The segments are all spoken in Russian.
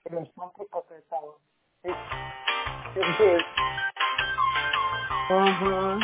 Прям смотри, какая там. Сергей. Ага.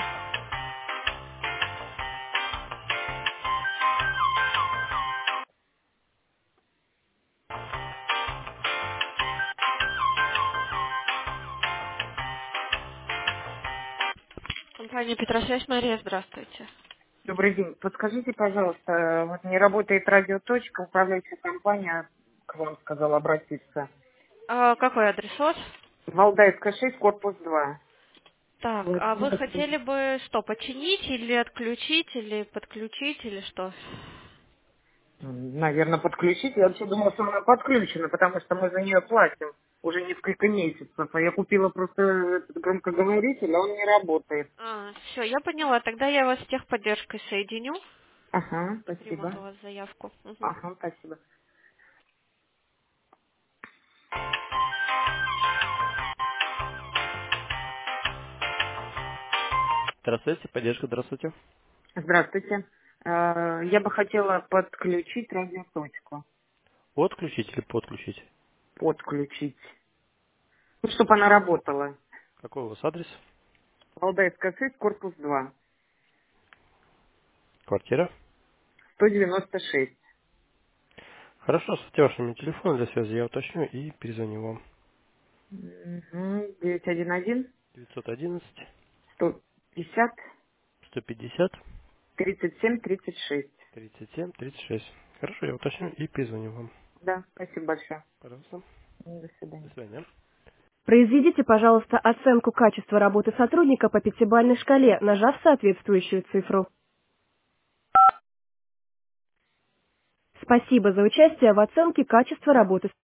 Компания Петросвязь, Мария, здравствуйте. Добрый день. Подскажите, пожалуйста, вот не работает радиоточка, управляющая компания к вам сказала обратиться. А какой адрес у вас? Валдайская 6, корпус 2. Так, Вот, а ну, вы так, хотели бы что, починить или отключить, или подключить, или что? наверное, подключить. Я вообще думала, что она подключена, потому что мы за нее платим уже несколько месяцев. А я купила просто этот громкоговоритель, а он не работает. Все, я поняла. Тогда я вас с техподдержкой соединю Ага, и примут у спасибо. вас заявку. Мгм. Ага, спасибо. Здравствуйте, поддержка, здравствуйте. Здравствуйте. Я бы хотела подключить радиоточку. Отключить или подключить? Подключить. Ну, чтобы она работала. Какой у вас адрес? Валдайская 6, корпус 2. Квартира? 196. Хорошо, с вашими телефоном для связи я уточню и перезвоню вам. 911 911 150 150 37 36. 37 36. Хорошо, я уточню и перезвоню вам. Да, спасибо большое. Пожалуйста. До свидания. До свидания. Произведите, пожалуйста, оценку качества работы сотрудника по пятибалльной шкале, нажав соответствующую цифру. Спасибо за участие в оценке качества работы